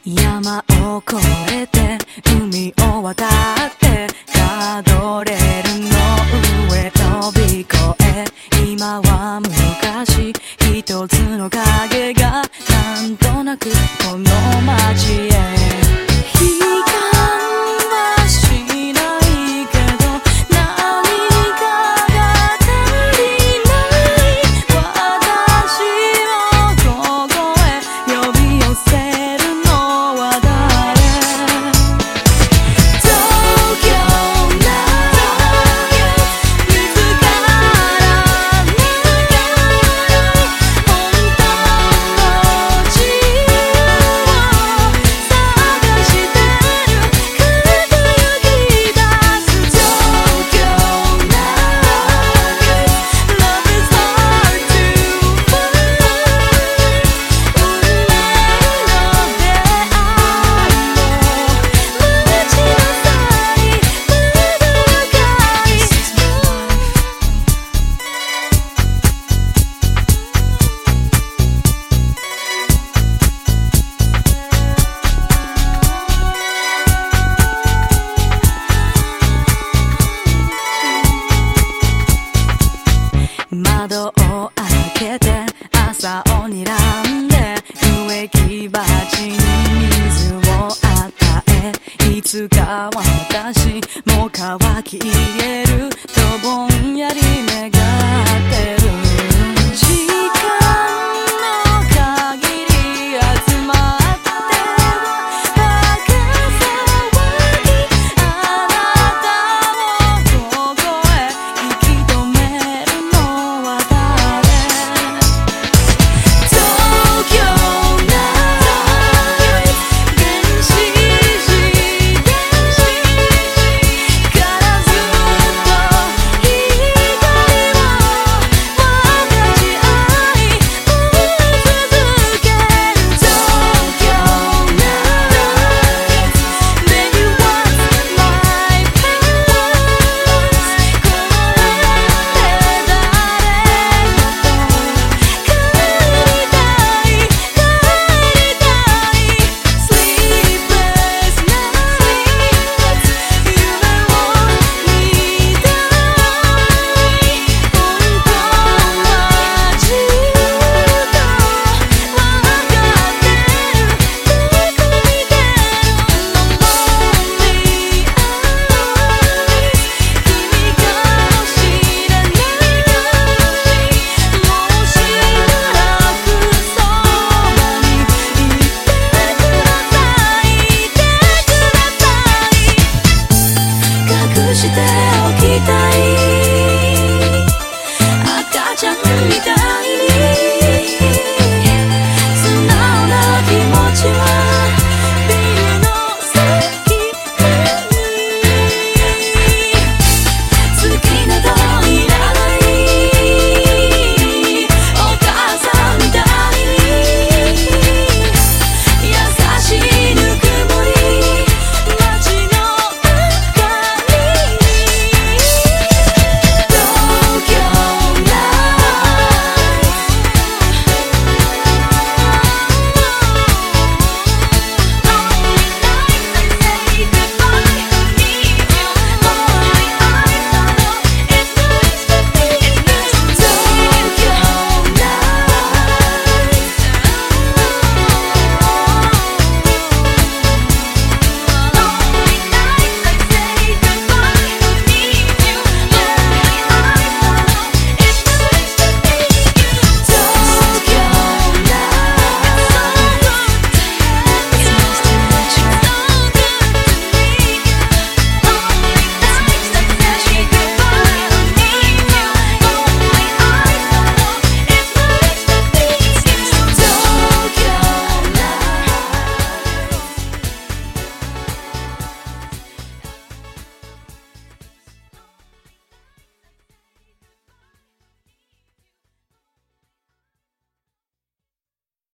山を越えて海を渡ってガードレールの上飛び越え、今は昔一つの影がなんとなくこの街へ窓を開けて朝を睨んで植木鉢に水を与え、いつか私も乾き入れるとぼんやり願ってる。時間の限り集まってバカ騒ぎ、あなたをここへ引き止めるのは誰？東京ナイト電子時代からずっと光を分かち合い燃え続ける。東京ナイト Baby what's my past？ この世で誰かと帰りたい帰りたい Sleepless nights 夢を見たい。本当はずっと分かってる、どこ見てるの Lonely eyes 君かもしれない。もしならくそばにいてください、いてください。隠しておきたい